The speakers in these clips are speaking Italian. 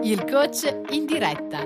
Il coach in diretta.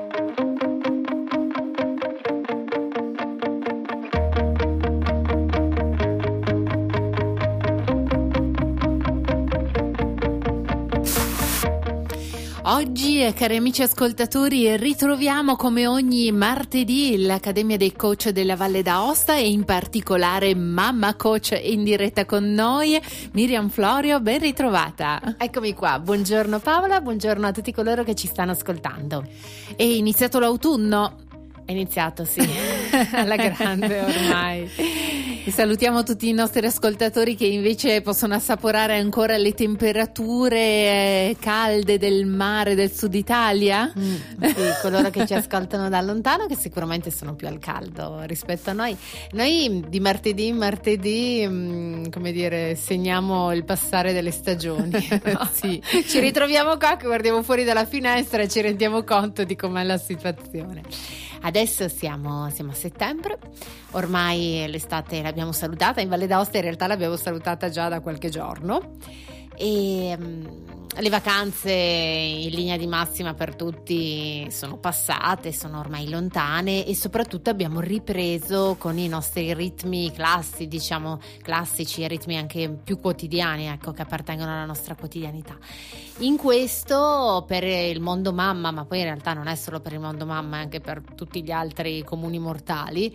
Oggi, cari amici ascoltatori, ritroviamo come ogni martedì l'Accademia dei Coach della Valle d'Aosta e in particolare Mamma Coach in diretta con noi. Miriam Florio, ben ritrovata. Eccomi qua, buongiorno Paola, buongiorno a tutti coloro che ci stanno ascoltando. È iniziato l'autunno? È iniziato, sì, alla grande ormai. E salutiamo tutti i nostri ascoltatori che invece possono assaporare ancora le temperature calde del mare del sud Italia. Sì, coloro che ci ascoltano da lontano, che sicuramente sono più al caldo rispetto a noi. Noi di martedì in martedì, come dire, segniamo il passare delle stagioni. No? Sì. Ci ritroviamo qua che guardiamo fuori dalla finestra e ci rendiamo conto di com'è la situazione. Adesso siamo a settembre, ormai l'estate l'abbiamo salutata, in Valle d'Aosta in realtà l'abbiamo salutata già da qualche giorno e le vacanze in linea di massima per tutti sono passate, sono ormai lontane e soprattutto abbiamo ripreso con i nostri ritmi classici e ritmi anche più quotidiani, ecco, che appartengono alla nostra quotidianità. In questo per il mondo mamma, ma poi in realtà non è solo per il mondo mamma, è anche per tutti gli altri comuni mortali,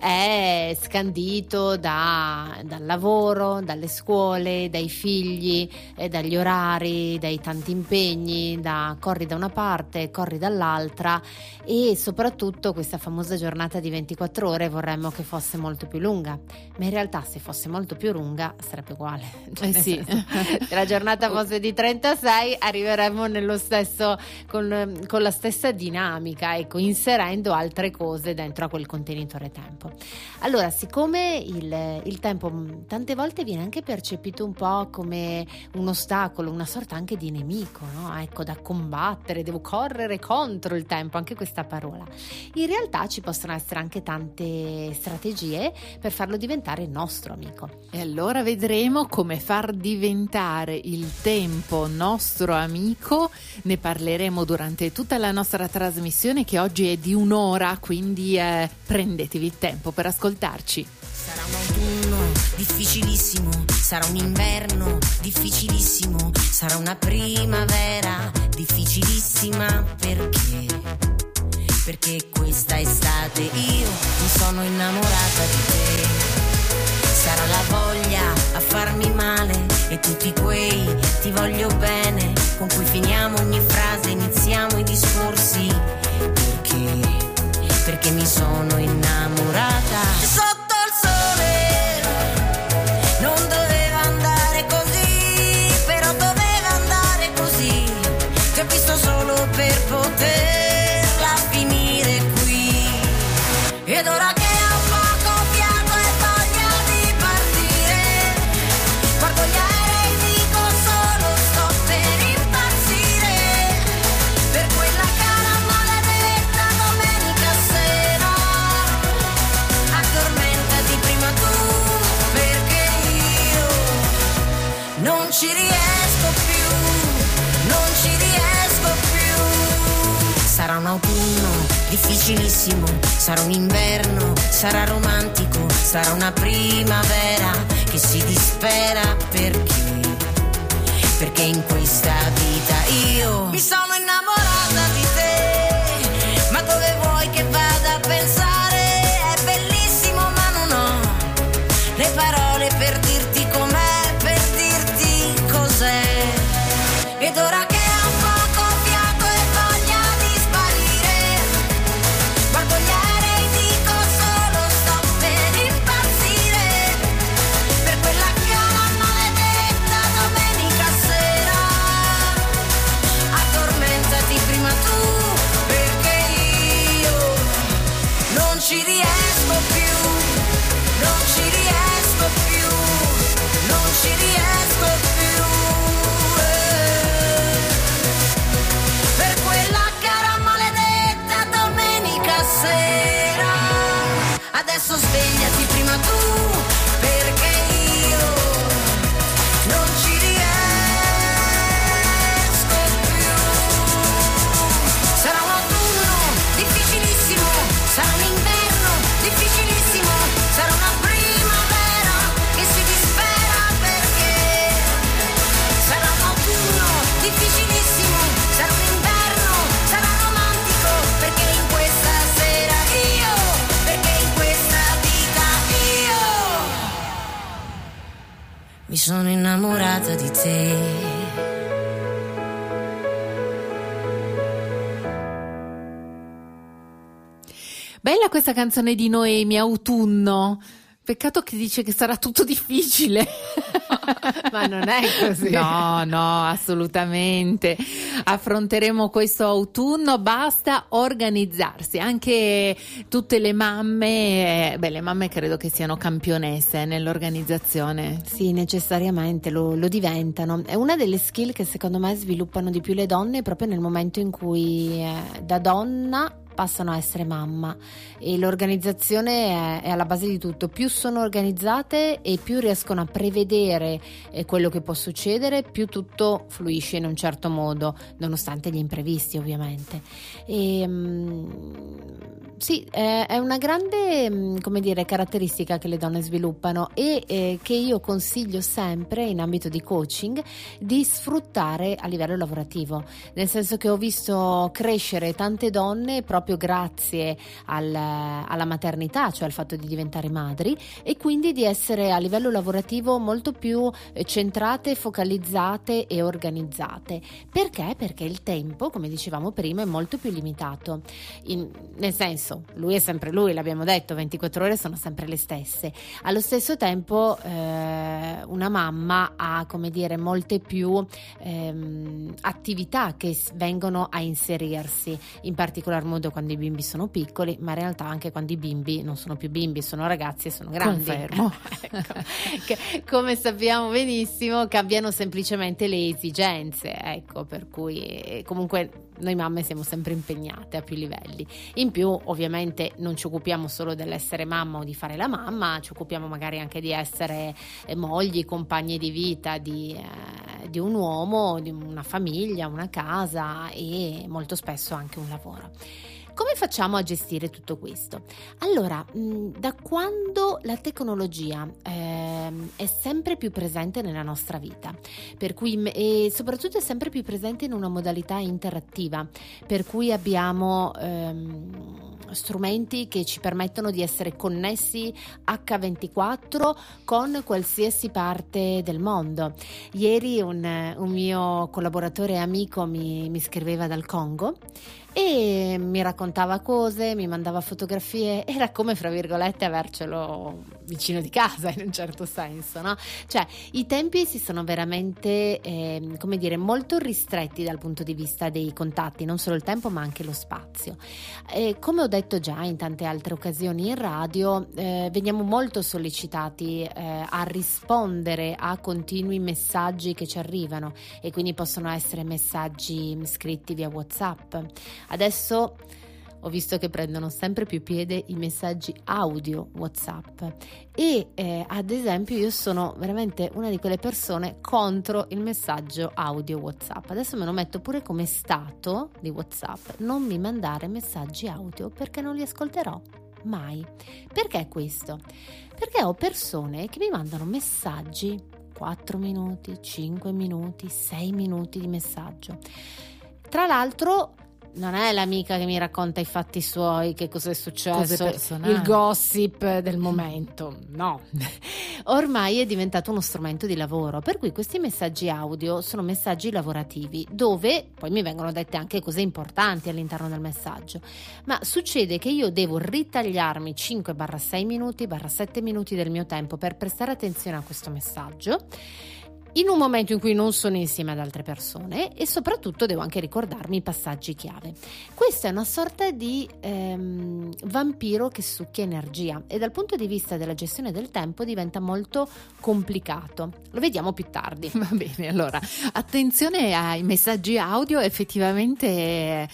è scandito dal lavoro, dalle scuole, dai figli, dagli orari, dai tanti impegni, corri da una parte, corri dall'altra e soprattutto questa famosa giornata di 24 ore vorremmo che fosse molto più lunga, ma in realtà se fosse molto più lunga sarebbe uguale. Sì. Se la giornata fosse di 36 arriveremmo nello stesso con la stessa dinamica, ecco, inserendo altre cose dentro a quel contenitore tempo. Allora, siccome il tempo tante volte viene anche percepito un po' come un ostacolo, una sorta anche di nemico, no? Ecco, da combattere, devo correre contro il tempo, anche questa parola. In realtà ci possono essere anche tante strategie per farlo diventare il nostro amico. E allora vedremo come far diventare il tempo nostro amico. Ne parleremo durante tutta la nostra trasmissione, che oggi è di un'ora, quindi prendetevi il tempo per ascoltarci. Sarà un autunno difficilissimo, sarà un inverno difficilissimo, sarà una primavera difficilissima, perché questa estate io mi sono innamorata di te. Sarà la voglia a farmi male e tutti quei ti voglio bene con cui finiamo ogni frase, iniziamo i discorsi, perché mi sono innamorata. Sotto il sole non doveva andare così, però doveva andare così. Ti ho visto solo per poterla finire qui. Ed ora che ho poco fiato e voglia di partire, guardo gli aerei e dico solo sto per impazzire, per quella cara maledetta domenica sera. Addormentati prima tu, perché io non ci riesco più, non ci riesco più. Sarà un autunno difficilissimo, sarà un inverno, sarà romantico, sarà una primavera che si dispera, perché in questa vita io mi sono innamorata di te. Ma dove vuoi che vada a pensare? È bellissimo ma non ho le parole per dirti com'è, per dirti cos'è. Ed ora che ho poco fiato e voglia di sparire, guardo gli aerei e dico solo sto per impazzire, per quella cara maledetta domenica sera. Addormentati prima tu, perché io non ci riesco più, non ci riesco più, non ci riesco più. sono innamorata di te. Bella questa canzone di Noemi, Autunno. Peccato che dice che sarà tutto difficile. Ma non è così. No, assolutamente. Affronteremo questo autunno, basta organizzarsi. Anche tutte le mamme, le mamme credo che siano campionesse nell'organizzazione. Sì, necessariamente lo diventano. È una delle skill che secondo me sviluppano di più le donne proprio nel momento in cui da donna passano a essere mamma, e l'organizzazione è alla base di tutto. Più sono organizzate e più riescono a prevedere quello che può succedere, più tutto fluisce in un certo modo, nonostante gli imprevisti ovviamente. Sì, è una grande, come dire, caratteristica che le donne sviluppano e che io consiglio sempre in ambito di coaching di sfruttare a livello lavorativo, nel senso che ho visto crescere tante donne proprio grazie alla maternità, cioè al fatto di diventare madri, e quindi di essere a livello lavorativo molto più centrate, focalizzate e organizzate. Perché? Perché il tempo, come dicevamo prima, è molto più limitato. Nel senso, lui è sempre lui, l'abbiamo detto, 24 ore sono sempre le stesse. Allo stesso tempo una mamma ha, come dire, molte più attività che vengono a inserirsi, in particolar modo quando i bimbi sono piccoli, ma in realtà anche quando i bimbi non sono più bimbi, sono ragazzi e sono grandi. Confermo. Ecco, come sappiamo benissimo, cambiano semplicemente le esigenze, ecco, per cui comunque noi mamme siamo sempre impegnate a più livelli. In più ovviamente non ci occupiamo solo dell'essere mamma o di fare la mamma, ci occupiamo magari anche di essere mogli, compagne di vita di un uomo, di una famiglia, una casa e molto spesso anche un lavoro. Come facciamo a gestire tutto questo? Allora, da quando la tecnologia è sempre più presente nella nostra vita, per cui e soprattutto è sempre più presente in una modalità interattiva, per cui abbiamo strumenti che ci permettono di essere connessi H24 con qualsiasi parte del mondo. Ieri un mio collaboratore e amico mi scriveva dal Congo e mi raccontava cose, mi mandava fotografie, era come, fra virgolette, avercelo vicino di casa in un certo senso, no? Cioè i tempi si sono veramente come dire, molto ristretti dal punto di vista dei contatti, non solo il tempo ma anche lo spazio. Come ho detto già in tante altre occasioni in radio, veniamo molto sollecitati a rispondere a continui messaggi che ci arrivano, e quindi possono essere messaggi scritti via WhatsApp. Adesso ho visto che prendono sempre più piede i messaggi audio WhatsApp e ad esempio io sono veramente una di quelle persone contro il messaggio audio WhatsApp. Adesso me lo metto pure come stato di WhatsApp: non mi mandare messaggi audio, perché non li ascolterò mai. Perché questo? Perché ho persone che mi mandano messaggi 4 minuti, 5 minuti, 6 minuti di messaggio. Tra l'altro non è l'amica che mi racconta i fatti suoi, che cosa è successo, il gossip del momento, no. Ormai è diventato uno strumento di lavoro, per cui questi messaggi audio sono messaggi lavorativi, dove poi mi vengono dette anche cose importanti all'interno del messaggio, ma succede che io devo ritagliarmi 5-6 minuti-7 minuti del mio tempo per prestare attenzione a questo messaggio, in un momento in cui non sono insieme ad altre persone, e soprattutto devo anche ricordarmi i passaggi chiave. Questa è una sorta di vampiro che succhia energia, e dal punto di vista della gestione del tempo diventa molto complicato. Lo vediamo più tardi. Va bene, allora attenzione ai messaggi audio, effettivamente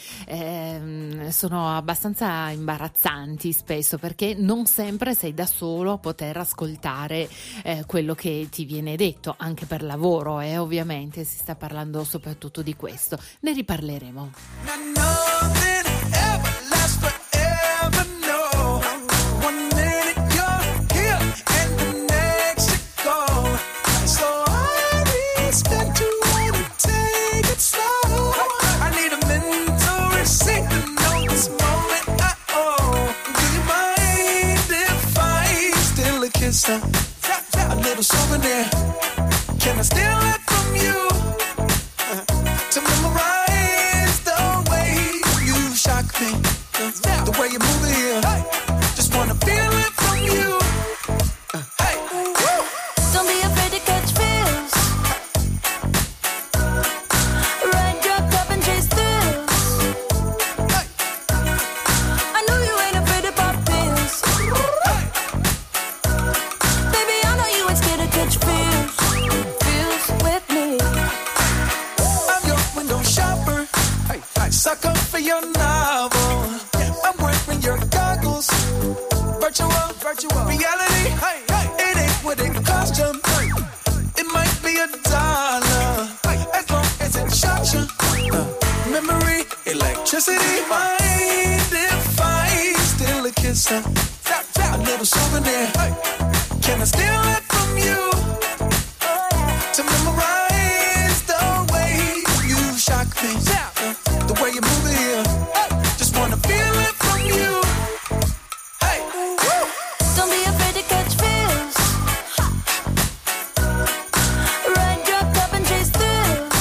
sono abbastanza imbarazzanti spesso, perché non sempre sei da solo a poter ascoltare quello che ti viene detto, anche per lavoro, ovviamente si sta parlando soprattutto di questo, ne riparleremo. A little souvenir. for your novel. I'm wearing your goggles. Virtual reality. It ain't what it cost you. It might be $1 as long as it shocks you. Memory, electricity. Mind if I steal a kiss? A little souvenir. Can I steal it from you? To memorize the way you shock me, the way you move it here. Just wanna feel it from you. Hey, woo. Don't be afraid to catch feels. Ride your cup and chase thrills.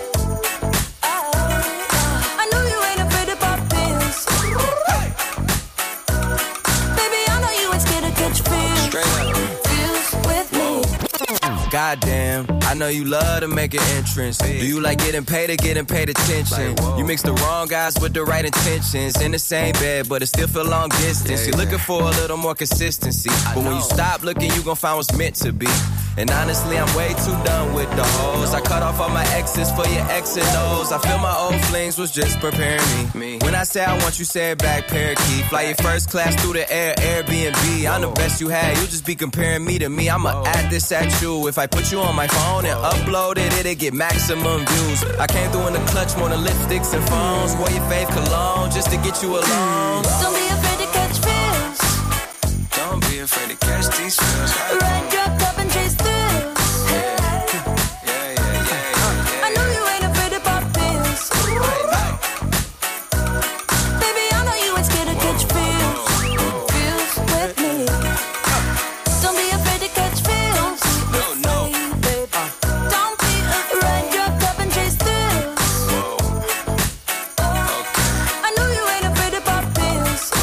I know you ain't afraid to pop pills. Hey. Baby, I know you ain't scared to catch feels. Straight up. Feels with me. Goddamn, I know you love to make an entrance. Do you like getting paid or getting paid attention? You mix the wrong guys with the right intentions. In the same bed, but it still feel long distance. You're looking for a little more consistency. But when you stop looking, you gon' find what's meant to be. And honestly, I'm way too done with the hoes. I cut off all my exes for your X and O's. I feel my old flings was just preparing me. When I say I want you, say it back, parakeet. Fly your first class through the air, Airbnb. I'm the best you had, you'll just be comparing me to me. I'ma add this at you. If I put you on my phone and upload it, it'll get maximum views. I came through in the clutch, more than lipsticks and phones. Wore your fave cologne just to get you alone. Don't be afraid to catch feels. Don't be afraid to catch these feels. Ride your cup and chase thrills. I know you ain't afraid to pop pills. Baby, I know you ain't scared to catch feels. Feels with me. Don't be afraid to catch feels. No. Don't be afraid. Ride your cup and chase thrills. I know you ain't afraid to pop pills.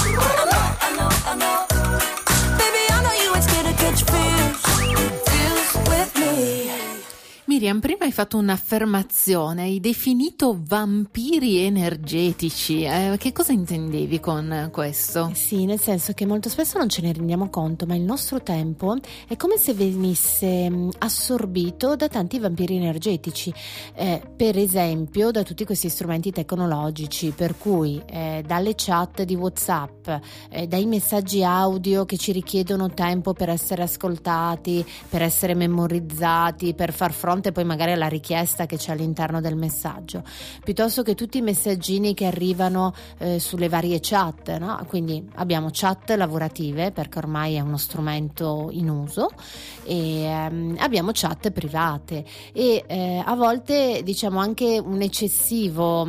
I know. Baby, I know you ain't scared to catch feels. Feels with me. Miriam, prima hai fatto un'affermazione, hai definito vampiri energetici. Che cosa intendevi con questo? Sì, nel senso che molto spesso non ce ne rendiamo conto, ma il nostro tempo è come se venisse assorbito da tanti vampiri energetici, per esempio da tutti questi strumenti tecnologici, per cui dalle chat di WhatsApp, dai messaggi audio che ci richiedono tempo per essere ascoltati, per essere memorizzati, per far fronte poi magari alla richiesta che c'è all'interno del messaggio, piuttosto che tutti i messaggini che arrivano sulle varie chat, no? Quindi abbiamo chat lavorative, perché ormai è uno strumento in uso, e abbiamo chat private e a volte diciamo anche un'eccessiva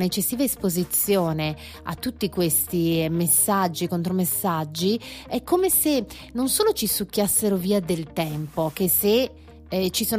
esposizione a tutti questi messaggi, contromessaggi, è come se non solo ci succhiassero via del tempo, che se c'è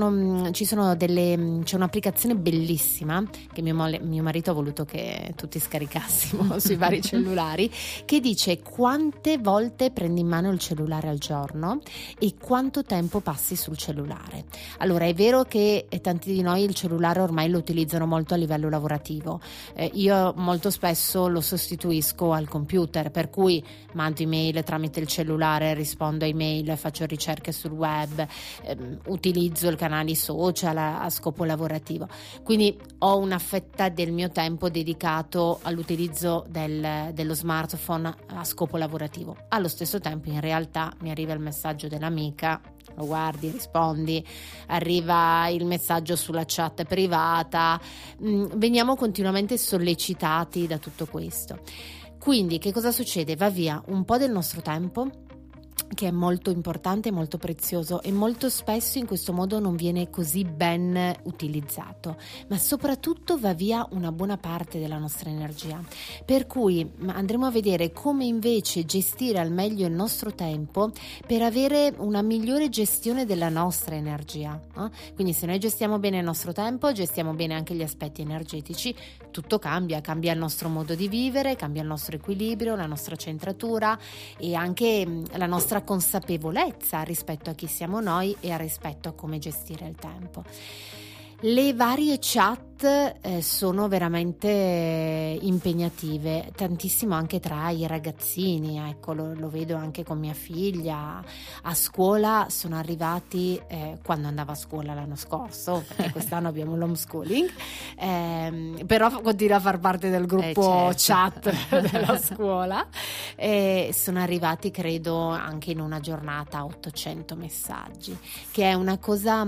un'applicazione bellissima che mio marito ha voluto che tutti scaricassimo sui vari cellulari, che dice quante volte prendi in mano il cellulare al giorno e quanto tempo passi sul cellulare. Allora, è vero che tanti di noi il cellulare ormai lo utilizzano molto a livello lavorativo, io molto spesso lo sostituisco al computer, per cui mando email tramite il cellulare, rispondo a email, faccio ricerche sul web, utilizzo i canali social a scopo lavorativo, quindi ho una fetta del mio tempo dedicato all'utilizzo dello smartphone a scopo lavorativo. Allo stesso tempo in realtà mi arriva il messaggio dell'amica, lo guardi, rispondi, arriva il messaggio sulla chat privata, veniamo continuamente sollecitati da tutto questo. Quindi che cosa succede? Va via un po' del nostro tempo, che è molto importante, molto prezioso, e molto spesso in questo modo non viene così ben utilizzato, ma soprattutto va via una buona parte della nostra energia, per cui andremo a vedere come invece gestire al meglio il nostro tempo per avere una migliore gestione della nostra energia, no? Quindi se noi gestiamo bene il nostro tempo, gestiamo bene anche gli aspetti energetici, tutto cambia il nostro modo di vivere, cambia il nostro equilibrio, la nostra centratura e anche la nostra consapevolezza rispetto a chi siamo noi e rispetto a come gestire il tempo. Le varie chat sono veramente impegnative, tantissimo anche tra i ragazzini, ecco, lo vedo anche con mia figlia. A scuola sono arrivati, quando andava a scuola l'anno scorso, perché quest'anno abbiamo l'homeschooling, però continua a far parte del gruppo chat della scuola, sono arrivati credo anche in una giornata 800 messaggi, che è una cosa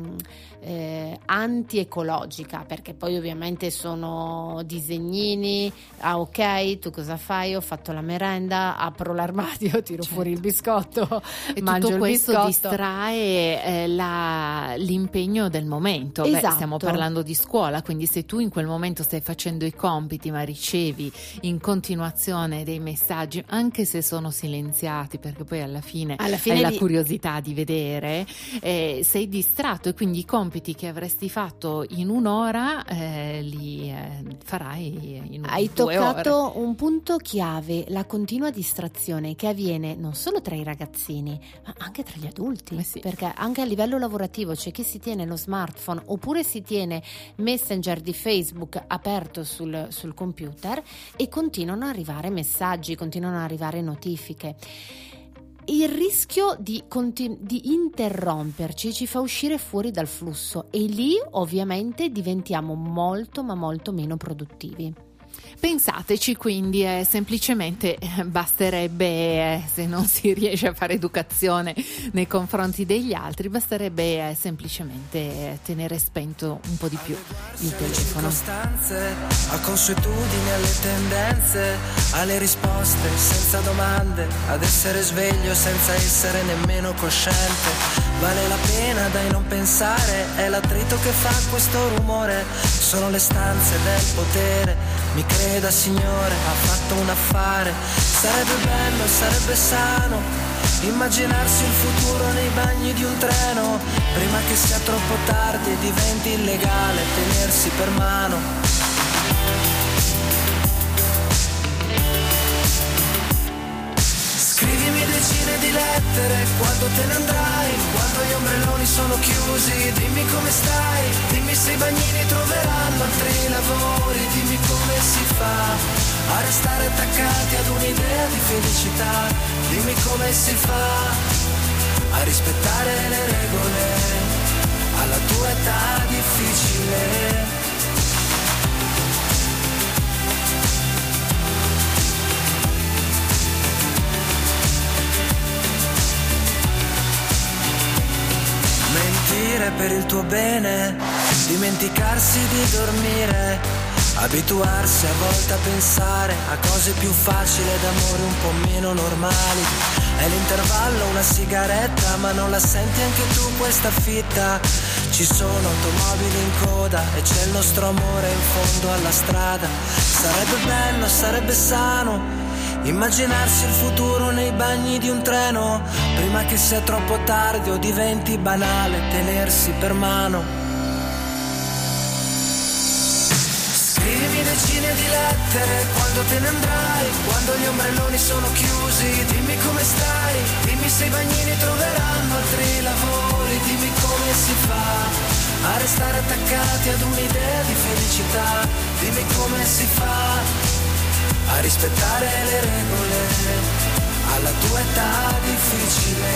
anti-ecologica, perché poi ovviamente sono disegnini, ok, tu cosa fai? Ho fatto la merenda, apro l'armadio, tiro fuori il biscotto e mangio tutto questo il biscotto. Distrae l'impegno del momento. Esatto. Stiamo parlando di scuola, quindi se tu in quel momento stai facendo i compiti ma ricevi in continuazione dei messaggi, anche se sono silenziati, perché poi alla fine hai la curiosità di vedere, sei distratto, e quindi i compiti che avresti fatto in un'ora li farai in 2 ore. Hai toccato un punto chiave, la continua distrazione che avviene non solo tra i ragazzini ma anche tra gli adulti, sì. Perché anche a livello lavorativo c'è chi si tiene lo smartphone oppure si tiene Messenger di Facebook aperto sul computer e continuano ad arrivare messaggi, continuano ad arrivare notifiche. Il rischio di interromperci ci fa uscire fuori dal flusso e lì ovviamente diventiamo molto ma molto meno produttivi. Pensateci, quindi semplicemente basterebbe, se non si riesce a fare educazione nei confronti degli altri, basterebbe semplicemente tenere spento un po' di più il telefono. A consuetudini, alle tendenze, alle risposte senza domande, ad essere sveglio senza essere nemmeno cosciente. Vale la pena dai non pensare, è l'attrito che fa questo rumore, sono le stanze del potere. Mi creda signore, ha fatto un affare, sarebbe bello, sarebbe sano immaginarsi il futuro nei bagni di un treno, prima che sia troppo tardi e diventi illegale tenersi per mano. Scrivimi decine di lettere quando te ne andrai, quando gli ombrelloni sono chiusi, dimmi come stai, dimmi se i bagnini troveranno altri lavori, dimmi come si fa a restare attaccati ad un'idea di felicità, dimmi come si fa a rispettare le regole alla tua età difficile. Mentire per il tuo bene, dimenticarsi di dormire, abituarsi a volte a pensare a cose più facili ed amori un po' meno normali. È l'intervallo, una sigaretta, ma non la senti anche tu questa fitta? Ci sono automobili in coda e c'è il nostro amore in fondo alla strada. Sarebbe bello, sarebbe sano immaginarsi il futuro nei bagni di un treno, prima che sia troppo tardi o diventi banale tenersi per mano. Scrivimi decine di lettere quando te ne andrai, quando gli ombrelloni sono chiusi, dimmi come stai, dimmi se i bagnini troveranno altri lavori, dimmi come si fa a restare attaccati ad un'idea di felicità, dimmi come si fa a rispettare le regole alla tua età difficile.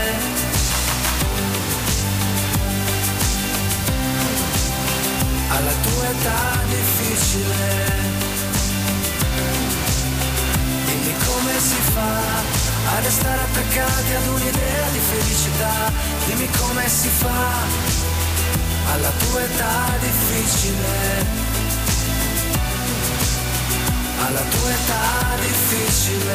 Alla tua età difficile. Dimmi come si fa a restare attaccati ad un'idea di felicità, dimmi come si fa alla tua età difficile. Alla tua età difficile.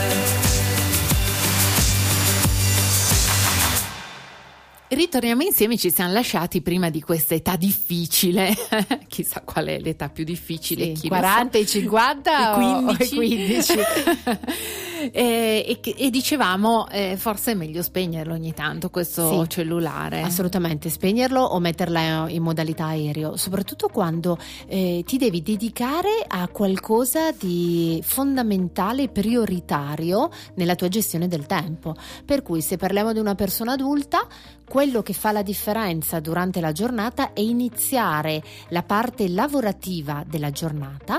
Ritorniamo insieme, ci siamo lasciati prima di questa età difficile. Chissà qual è l'età più difficile. Sì, 40 e 50 o 15. o 15. E dicevamo, forse è meglio spegnerlo ogni tanto questo cellulare. Assolutamente, spegnerlo o metterla in modalità aereo, soprattutto quando ti devi dedicare a qualcosa di fondamentale, prioritario nella tua gestione del tempo. Per cui, se parliamo di una persona adulta, quello che fa la differenza durante la giornata è iniziare la parte lavorativa della giornata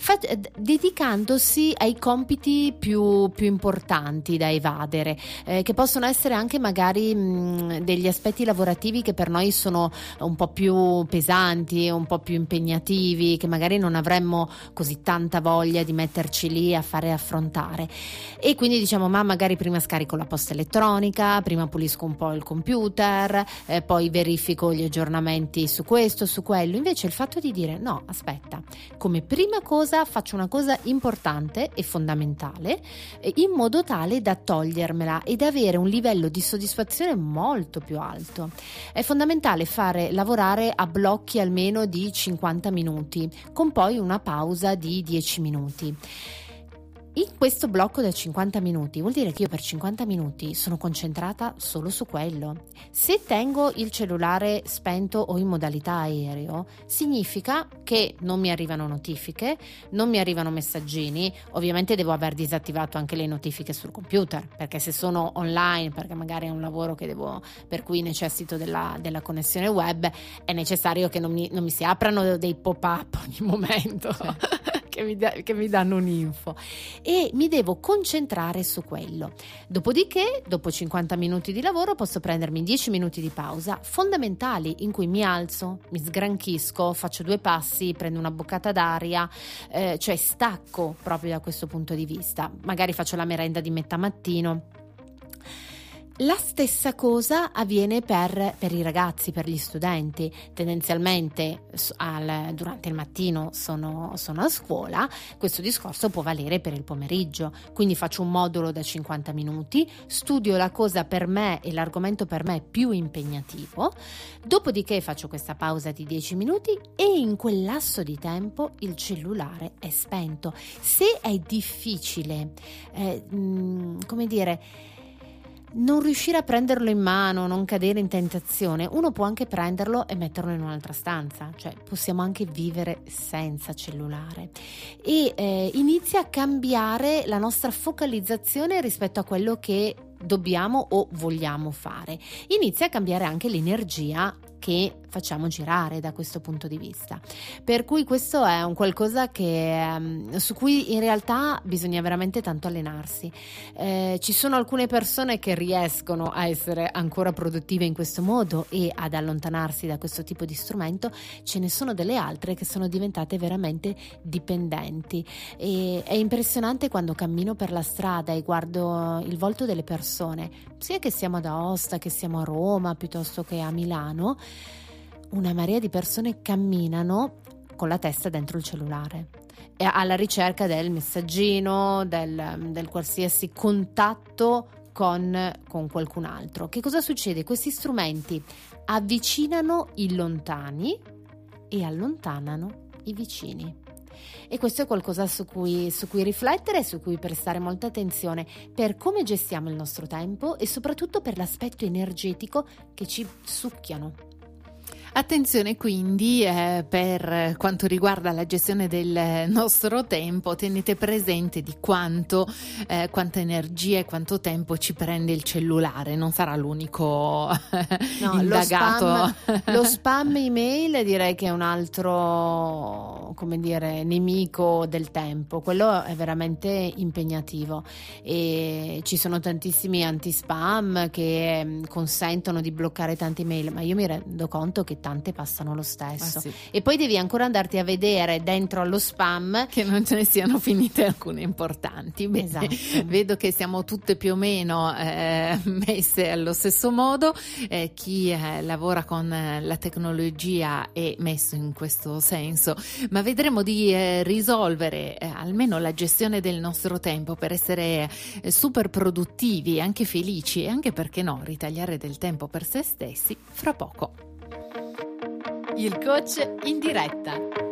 dedicandosi ai compiti più importanti da evadere, che possono essere anche magari degli aspetti lavorativi che per noi sono un po' più pesanti, un po' più impegnativi, che magari non avremmo così tanta voglia di metterci lì a fare affrontare. E quindi diciamo, ma magari prima scarico la posta elettronica, prima pulisco un po' il computer, poi verifico gli aggiornamenti su questo, su quello. Invece il fatto di dire no, aspetta, come prima cosa faccio una cosa importante e fondamentale, in modo tale da togliermela ed avere un livello di soddisfazione molto più alto. È fondamentale fare lavorare a blocchi almeno di 50 minuti, con poi una pausa di 10 minuti. In questo blocco da 50 minuti vuol dire che io per 50 minuti sono concentrata solo su quello. Se tengo il cellulare spento o in modalità aereo, significa che non mi arrivano notifiche, non mi arrivano messaggini. Ovviamente devo aver disattivato anche le notifiche sul computer, perché se sono online, perché magari è un lavoro per cui necessito della connessione web, è necessario che non mi si aprano dei pop-up ogni momento che mi danno un'info, e mi devo concentrare su quello. Dopodiché, dopo 50 minuti di lavoro, posso prendermi 10 minuti di pausa fondamentali, in cui mi alzo, mi sgranchisco, faccio 2 passi, prendo una boccata d'aria, cioè stacco proprio da questo punto di vista. Magari faccio la merenda di metà mattino. La stessa cosa avviene per i ragazzi, per gli studenti. Tendenzialmente durante il mattino sono a scuola. Questo discorso può valere per il pomeriggio, quindi faccio un modulo da 50 minuti, studio la cosa per me e l'argomento per me più impegnativo, dopodiché faccio questa pausa di 10 minuti e in quel lasso di tempo il cellulare è spento. Se è difficile, come dire, non riuscire a prenderlo in mano, non cadere in tentazione, uno può anche prenderlo e metterlo in un'altra stanza, cioè possiamo anche vivere senza cellulare, e inizia a cambiare la nostra focalizzazione rispetto a quello che dobbiamo o vogliamo fare. Inizia a cambiare anche l'energia che facciamo girare da questo punto di vista. Per cui questo è un qualcosa su cui in realtà bisogna veramente tanto allenarsi. Ci sono alcune persone che riescono a essere ancora produttive in questo modo e ad allontanarsi da questo tipo di strumento, ce ne sono delle altre che sono diventate veramente dipendenti, e è impressionante quando cammino per la strada e guardo il volto delle persone, sia che siamo ad Aosta, che siamo a Roma, piuttosto che a Milano. Una marea di persone camminano con la testa dentro il cellulare, e alla ricerca del messaggino, del qualsiasi contatto con qualcun altro. Che cosa succede? Questi strumenti avvicinano i lontani e allontanano i vicini. E questo è qualcosa su cui riflettere e su cui prestare molta attenzione per come gestiamo il nostro tempo e soprattutto per l'aspetto energetico che ci succhiano. Attenzione quindi per quanto riguarda la gestione del nostro tempo, tenete presente di quanta energia e quanto tempo ci prende il cellulare, non sarà l'unico indagato. Lo spam email direi che è un altro, come dire, nemico del tempo. Quello è veramente impegnativo e ci sono tantissimi anti-spam che consentono di bloccare tante email, ma io mi rendo conto che tante passano lo stesso. Sì. E poi devi ancora andarti a vedere dentro allo spam che non ce ne siano finite alcune importanti. Bene, esatto. Vedo che siamo tutte più o meno messe allo stesso modo. Chi lavora con la tecnologia è messo in questo senso, ma vedremo di risolvere almeno la gestione del nostro tempo per essere super produttivi, anche felici e anche, perché no, ritagliare del tempo per se stessi fra poco. Il coach in diretta.